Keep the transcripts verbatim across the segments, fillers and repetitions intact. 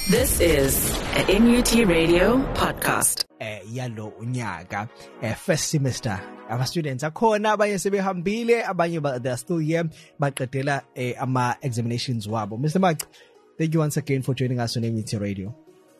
This is an N U T Radio podcast. Eh yalo unyaka eh first semester aba students akhona abanye sebehambile abanye they are still here baqedela eh, ama examinations wabo. Mister Mac, thank you once again for joining us on N U T Radio.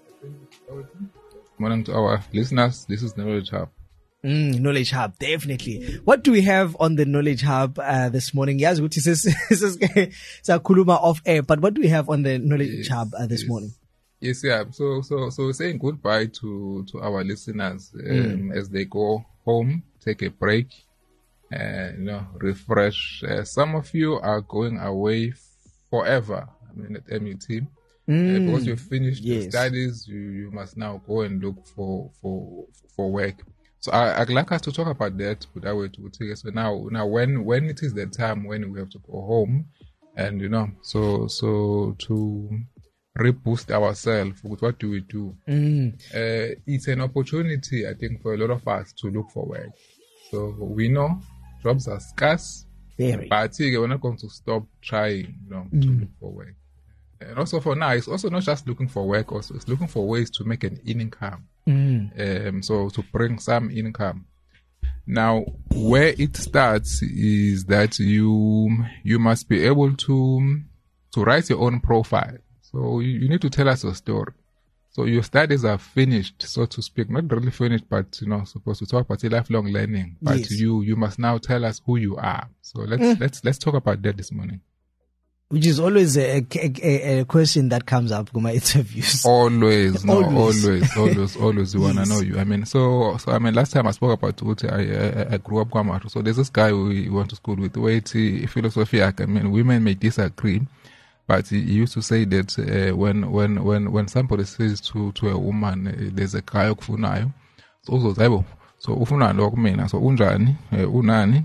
Morning to our listeners. This is Knowledge Hub. Mm, Knowledge Hub, definitely. What do we have on the Knowledge Hub uh, this morning? Yes, which is this is Kuluma off air, but what do we have on the Knowledge yes, Hub uh, this yes. morning? Yes, yeah. So, so, so saying goodbye to, to our listeners um, mm. as they go home, take a break, uh, you know, refresh. Uh, some of you are going away forever. I mean, at M U T, mm. uh, because you've finished yes. your studies, you, you must now go and look for for for work. So I, I'd like us to talk about that. So now, now when when it is the time when we have to go home, and you know, so so to reboost ourselves, what do we do? Mm. Uh, it's an opportunity, I think, for a lot of us to look for work. So we know jobs are scarce, Very. but I think we're not going to stop trying, you know, mm. to look for work. And also for now, it's also not just looking for work, also it's looking for ways to make an income. Mm. Um, so to bring some income. Now, where it starts is that you you must be able to to write your own profile. So you, you need to tell us your story. So your studies are finished, so to speak, not really finished, but you know, supposed to talk about lifelong learning. But yes. you you must now tell us who you are. So let's mm. let's let's talk about that this morning. Which is always a, a, a question that comes up in my interviews. Always, no, always, always, always, always. You yes. wanna know you. I mean, so, so I mean, last time I spoke about what I, I, I grew up Kwamaru. So there's this guy we went to school with. Wait, philosophy. I mean, women may disagree, but he used to say that uh, when when when when somebody says to to a woman, uh, there's a guy okufunayo. So also zaibo. So ufuna lo kumina. So unjani, uh, unani,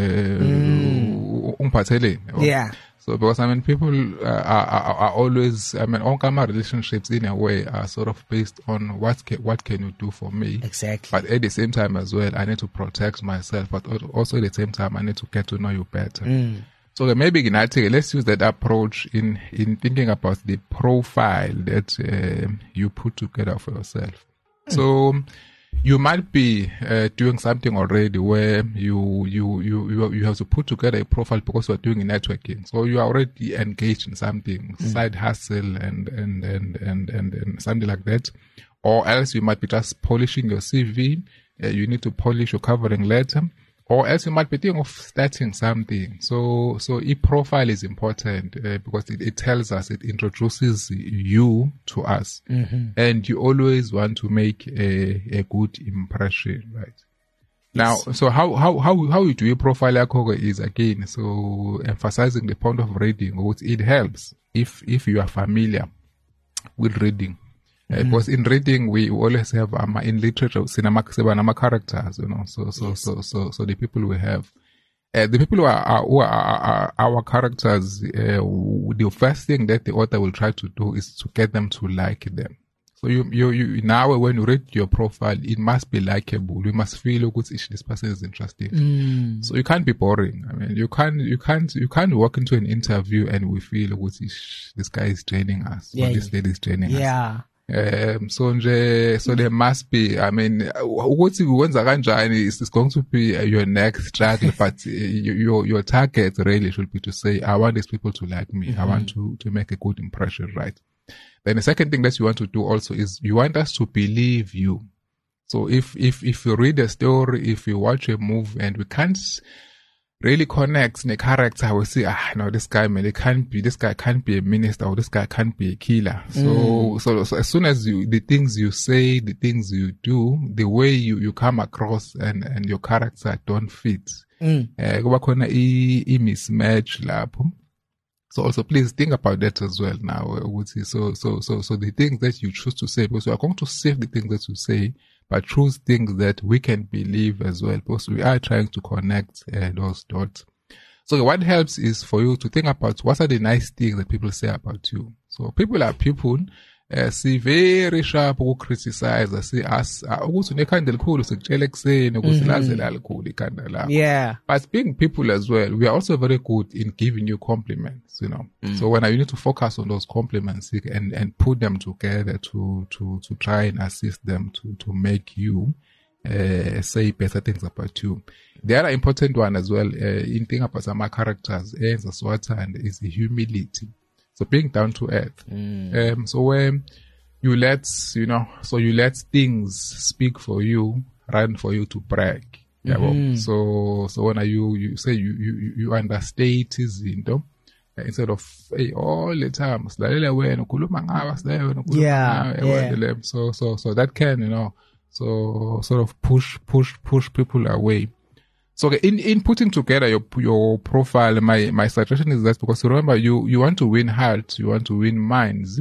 uh, umphathele. Yeah. So, because I mean, people uh, are, are, are always, I mean, all kind of relationships in a way are sort of based on what can, what can you do for me? Exactly. But at the same time as well, I need to protect myself, but also at the same time, I need to get to know you better. Mm. So maybe in Gnati, let's use that approach in, in thinking about the profile that uh, you put together for yourself. Mm. So, you might be uh, doing something already where you, you you you you have to put together a profile because you are doing networking. So you are already engaged in something, mm. side hustle and and, and and and and something like that. Or else you might be just polishing your C V. Uh, you need to polish your covering letter. Or else you might be thinking of starting something. So, so e-profile is important uh, because it, it tells us, it introduces you to us. Mm-hmm. And you always want to make a, a good impression, right? Yes. Now, so how, how, how, how you do a profile is again, so emphasizing the point of reading, which it helps if, if you are familiar with reading. Uh, mm. Because in reading, we always have, um, in literature, cinema, cinema characters, you know, so, so, yes. so, so, so the people we have, uh, the people who are, are, who are, are our characters, uh, the first thing that the author will try to do is to get them to like them. So you, you, you, now when you read your profile, it must be likable. You must feel, oh, good, this person is interesting. Mm. So you can't be boring. I mean, you can't, you can't, you can't walk into an interview and we feel, oh, this guy is training us. Yeah, or this lady is training yeah. us. Yeah. Um, so nje, so there must be, I mean, ukuthi wenza kanjani is going to be your next struggle, but your, your target really should be to say, I want these people to like me. Mm-hmm. I want to, to make a good impression, right? Then the second thing that you want to do also is you want us to believe you. So if, if, if you read a story, if you watch a movie and we can't really connects in a character, we say, ah, no, this guy, man, it can't be, this guy can't be a minister or this guy can't be a killer. So, mm. so, so as soon as you, the things you say, the things you do, the way you, you come across and, and your character don't fit. Mm. Uh, mismatch lapho. So also please think about that as well now. So, so, so, so the things that you choose to say, because you are going to save the things that you say, but choose things that we can believe as well, because we are trying to connect uh, those dots. So what helps is for you to think about what are the nice things that people say about you. So people are people, uh, si very sharp uku criticize si as ukuthi nekhanda elikhulu sikutshela ekseni ukuthi lazela likhulu ikhanda lakho. Yeah. But being people as well, we are also very good in giving you compliments, you know. Mm. So when you need to focus on those compliments and and put them together to to to try and assist them to to make you uh, say better things about you. The other important one as well, uh, in thinking about some characters, is and is humility. So being down to earth. Mm. Um, so when you let, you know, so you let things speak for you, rather than for you to brag. Yeah. Mm-hmm. Well, so, so when you, you say you, you, you understate is, you know, instead of, hey, all the time, yeah, yeah. So, so, so that can, you know, so sort of push, push, push people away. So in, in putting together your, your profile, my, my suggestion is that because remember you, you want to win hearts, you want to win minds,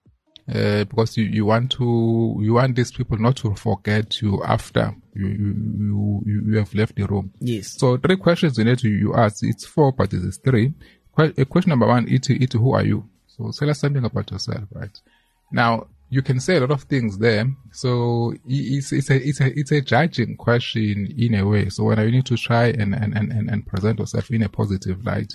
uh, because you, you want to, you want these people not to forget you after you, you, you, you have left the room. Yes. So three questions you need to, you ask, it's four, but it's three. Que- question number one, it, it, who are you? So tell us something about yourself, right? Now, you can say a lot of things there. So it's, it's a, it's a, it's a judging question in a way. So when you need to try and, and, and, and present yourself in a positive light.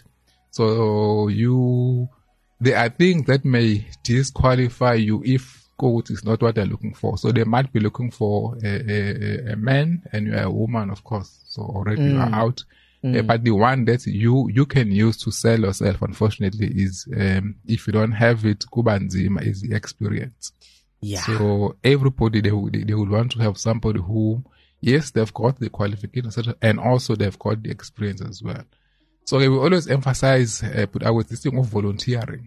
So you, there are things that may disqualify you if quote is not what they're looking for. So they might be looking for a, a, a man and you are a woman, of course. So already mm. you are out. Mm. Uh, but the one that you, you can use to sell yourself, unfortunately, is, um, if you don't have it, kubanzima is the experience. Yeah. So everybody, they would, they would want to have somebody who, yes, they've got the qualifications, and also they've got the experience as well. So we always emphasize, uh, put out this thing of volunteering.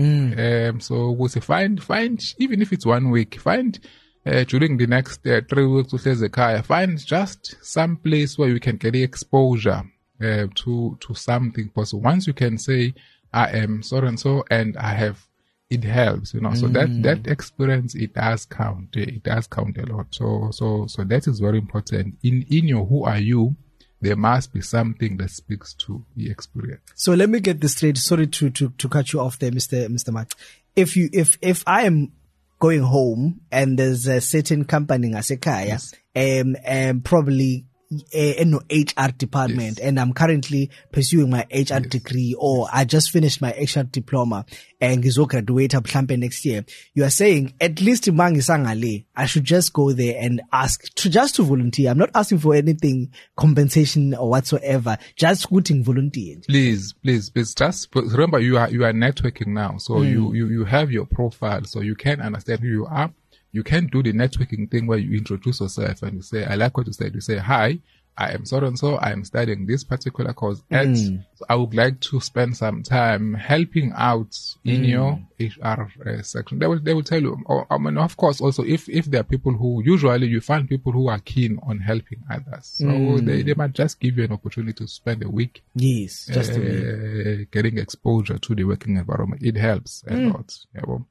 Mm. Um, so we'll say find, find, even if it's one week, find, uh, during the next uh, three weeks to Hezekiah, find just some place where you can get the exposure, uh, to, to something. Because once you can say, I am so and so, and I have, it helps, you know. Mm. So that, that experience, it does count. It does count a lot. So, so, so that is very important. In, in your who are you, there must be something that speaks to the experience. So let me get this straight. Sorry to, to, to cut you off there, Mister Mister Mac. If you, if, if I am going home and there's a certain company in Asekaya, yes. um, um, probably, A, no H R department, yes. and I'm currently pursuing my H R yes. degree, or yes. I just finished my H R diploma and gizo graduate mhlambe next year. You are saying at least mangisangale, I should just go there and ask to just to volunteer. I'm not asking for anything, compensation or whatsoever. Just putting volunteer. Please, please, please. Just remember, you are you are networking now, so mm. you you you have your profile, so you can understand who you are. You can do the networking thing where you introduce yourself and you say, I like what you said. You say, hi, I am so and so. I am studying this particular course. And mm. so I would like to spend some time helping out in mm. your H R uh, section. They will, they will tell you. Or, I mean, of course, also if, if there are people who, usually you find people who are keen on helping others. So mm. they, they might just give you an opportunity to spend a week. Yes, just uh, a week. Getting exposure to the working environment. It helps a mm. lot. Yeah, well,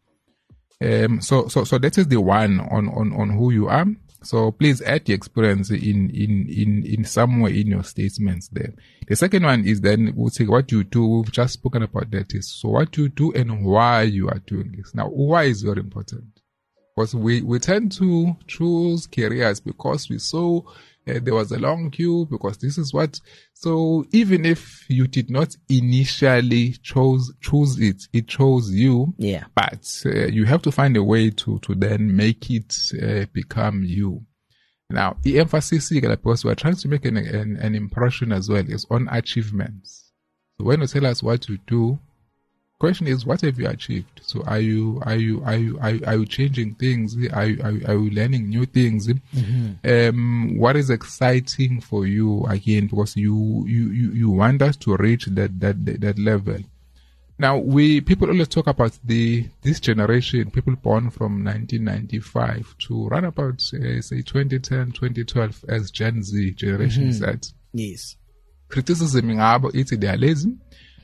Um, so, so, so that is the one on, on, on who you are. So please add the experience in, in, in, in somewhere in your statements there. The second one is then we'll say what you do. We've just spoken about that is so what you do and why you are doing this. Now, why is very important because we, we tend to choose careers because we saw uh, there was a long queue because this is what, so even if you did not initially chose, choose it, it chose you. Yeah. But uh, you have to find a way to, to then make it uh, become you. Now, the emphasis here, because we're trying to make an, an, an impression as well, is on achievements. So when you tell us what you do, question is, what have you achieved? So are you, are you, are you, are you, are you changing things? Are you, are you, are you learning new things? Mm-hmm. Um, what is exciting for you again? Because you, you, you, you want us to reach that, that, that, that level. Now we, people always talk about the, this generation, people born from nineteen ninety-five to run about, uh, say twenty ten, twenty twelve as Gen Z generation mm-hmm. Z. Yes. Criticism in Abo, it's they are lazy.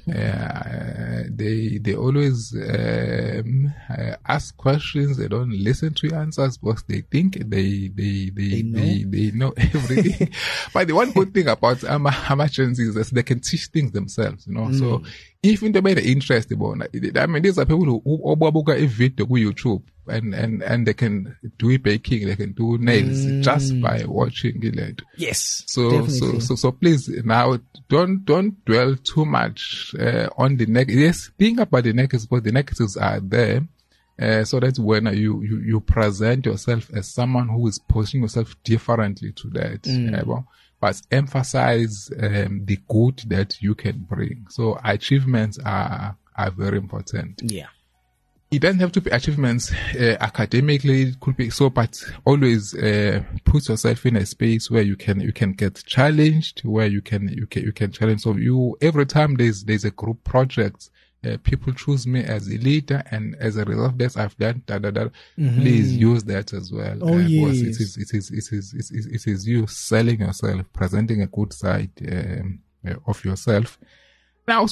Uh, they they always um, uh, ask questions. They don't listen to your answers because they think they they they they know, they, they know everything. But the one good thing about um, Gen Z is that they can teach things themselves. You know, mm. so even they made it interesting. I mean, these are people who who a video on YouTube and, and, and they can do baking, they can do nails mm. just by watching it. Yes. So, definitely. so, so, so please now don't, don't dwell too much, uh, on the neck. Yes, think about the negatives, but the negatives are there. Uh, so that's when you, you, you present yourself as someone who is positioning yourself differently to that. Mm. Uh, well, but emphasize, um, the good that you can bring. So achievements are, are very important. Yeah. It doesn't have to be achievements uh, academically. It could be so, but always uh, put yourself in a space where you can you can get challenged, where you can you can you can challenge. So you every time there's there's a group project, uh, people choose me as a leader, and as a result of this, I've done da da da. Mm-hmm. Please use that as well. Oh uh, yes, it is it is it is it is it is you selling yourself, presenting a good side um, uh, of yourself. Now,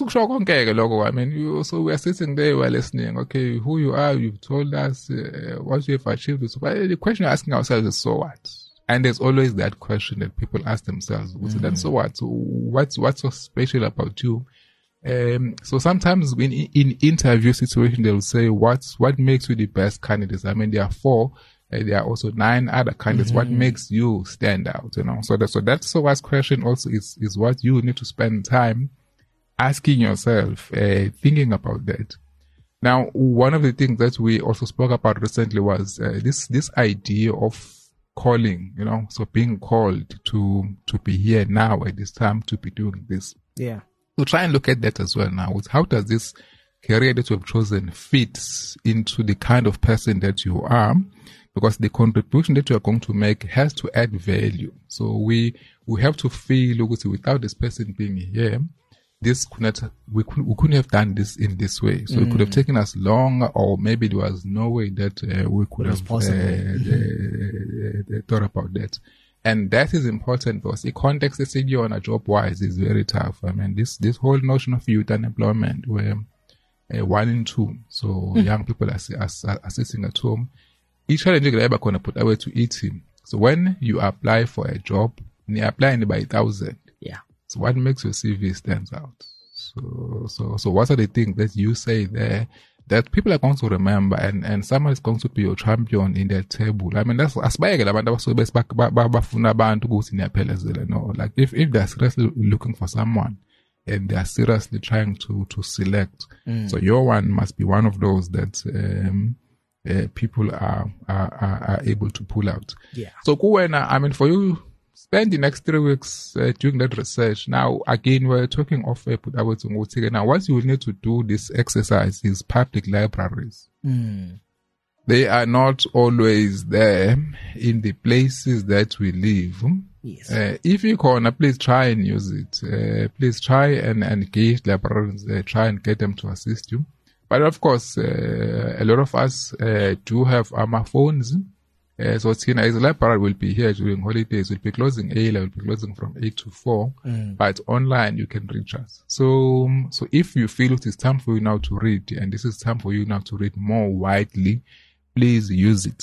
I mean, you, so we are sitting there, we're listening. Okay, who you are, you've told us uh, what you've achieved. So, but the question we're asking ourselves is, so what? And there's always that question that people ask themselves. Mm-hmm. Then, so what? So what's what's so special about you? Um, so sometimes in in interview situation, they'll say, "What's what makes you the best candidate?" I mean, there are four. Uh, there are also nine other candidates. Mm-hmm. What makes you stand out? You know. So that so that's so what's question also is is what you need to spend time asking yourself, uh, thinking about that. Now, one of the things that we also spoke about recently was uh, this this idea of calling, you know, so being called to to be here now at this time to be doing this. Yeah. So try and look at that as well now. How does this career that you have chosen fits into the kind of person that you are? Because the contribution that you are going to make has to add value. So we we have to feel, without this person being here, this could not, we couldn't, we couldn't have done this in this way. So mm. it could have taken us longer, or maybe there was no way that uh, we could have uh, uh, thought about that. And that is important because the context that you're on a job wise is very tough. I mean, this, this whole notion of youth unemployment where uh, one in two, so mm. young people are, are, are sitting at home. Each challenge you're going to put away to eat him. So when you apply for a job, you apply by a thousand. Yeah. So what makes your C V stands out? So, so, so what are the things that you say there that people are going to remember, and, and someone is going to be your champion in their table? I mean, that's, no, like if, if they're seriously looking for someone and they're seriously trying to, to select, mm. so your one must be one of those that, um, uh, people are, are, are, are able to pull out. Yeah. So, Kuwena, I mean, for you, spend the next three weeks uh, doing that research. Now, again, we're talking of uh, put away to now. What you will need to do this exercise is public libraries. Mm. They are not always there in the places that we live. Yes. Uh, if you can, please try and use it. Uh, please try and engage librarians. Uh, try and get them to assist you. But of course, uh, a lot of us uh, do have our phones. Uh, so Tina, as a library will be here during holidays. We'll be closing early. We'll be closing from eight to four. Mm. But online, you can reach us. So, so if you feel it is time for you now to read, and this is time for you now to read more widely, please use it.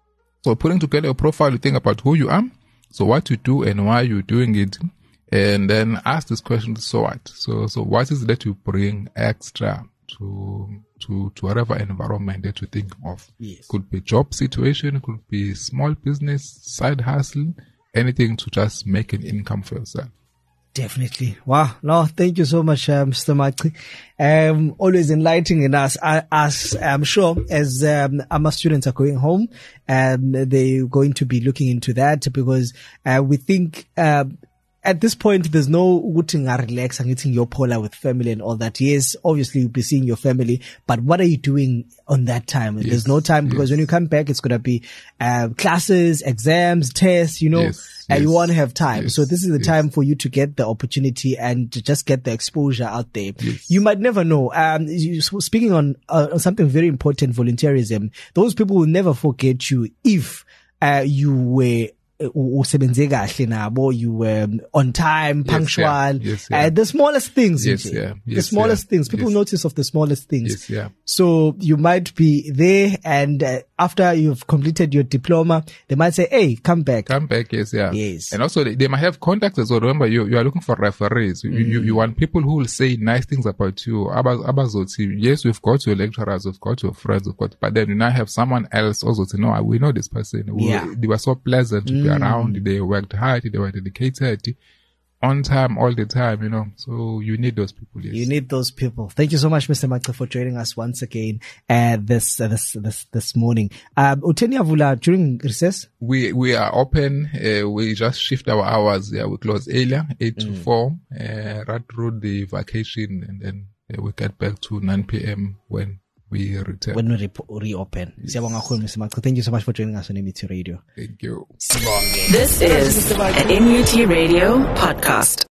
So putting together a profile, you think about who you are, so what you do and why you're doing it, and then ask this question, so what? So, so what is it that you bring extra to, to, to whatever environment that you think of? Yes. Could be job situation, could be small business, side hustle, anything to just make an income for yourself. Definitely. Wow. No, thank you so much, uh, Mister Maqi. Um, always enlightening us. I, as I'm sure as, um, our students are going home, um, they're going to be looking into that because, uh, we think, uh, at this point, there's no wooting or relax and eating your polar with family and all that. Yes, obviously you'll be seeing your family, but what are you doing on that time? Yes, there's no time because yes. when you come back, it's going to be, uh, classes, exams, tests, you know, yes, and yes, you won't have time. Yes, so this is the yes. time for you to get the opportunity and to just get the exposure out there. Yes. You might never know. Um, you, speaking on, uh, on something very important, volunteerism, those people will never forget you if, uh, you were usebenze kahle nabo, you were on time, punctual, yes, yeah. Yes, yeah. Uh, the smallest things, yes, nje. yeah. the yes, smallest yeah. things. People yes. notice of the smallest things. Yes, yeah. So you might be there, and uh, after you've completed your diploma, they might say, "Hey, come back, come back." Yes, yeah. Yes, and also they, they might have contacts as well. Remember, you you are looking for referees. You, mm. you you want people who will say nice things about you. Abazoti, yes, we've got your lecturers, we've got your friends, we've got, but then you now have someone else also to know. We know this person. We, yeah. They were so pleasant to mm. be around. They worked hard. They were dedicated. On time, all the time, you know. So you need those people. Yes. You need those people. Thank you so much, Mister Maxa, for joining us once again uh, this uh, this this this morning. Um, Uteni Avula, during recess, we we are open. Uh, we just shift our hours. Yeah, we close earlier, eight mm. to four. Uh, right through the vacation, and then uh, we get back to nine p.m. when we return. When we re- reopen. Yes. Mister Maxa, thank you so much for joining us on M U T Radio. Thank you. This is an M U T Radio podcast.